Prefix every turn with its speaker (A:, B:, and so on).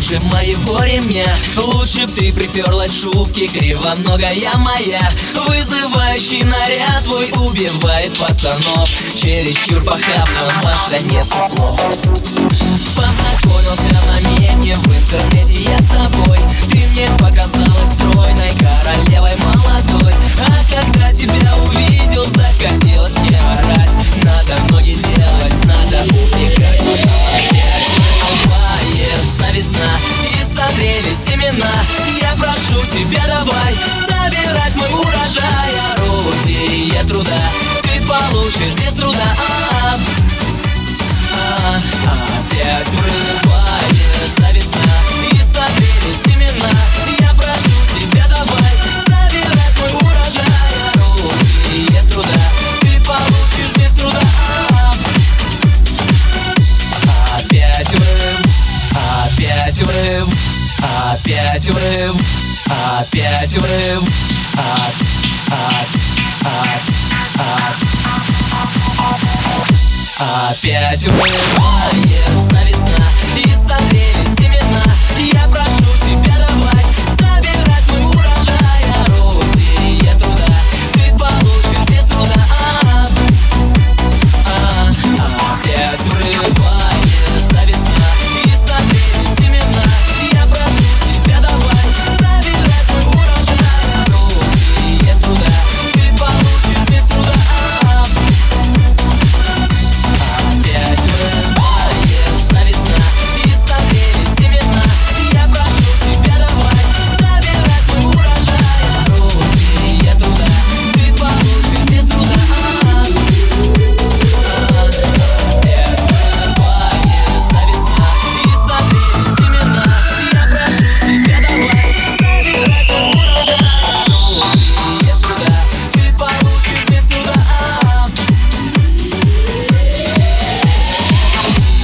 A: потуже моего ремня. Лучше б ты приперлась в шубке, кривоногая моя. Вызывающий наряд твой убивает пацанов. Чересчур похабно, Маша, нет слов. Познакомился на медне, в интернете я с тобой. Ты мне показалась стройной королевой молодой. А когда тебя увидел, захотелось мне орать. Надо ноги делать, надо убегать. Опять улыбается весна и созрели семена. Я прошу тебя, давай собирать мой урожай. Орудие труда ты получишь без труда. Опять врывается весна и созрели семена. Я прошу тебя, давай собирать мой урожай. Орудие труда ты получишь без труда. Опять врыв, опять врыв, опять врыв, опять врыв, опять врывается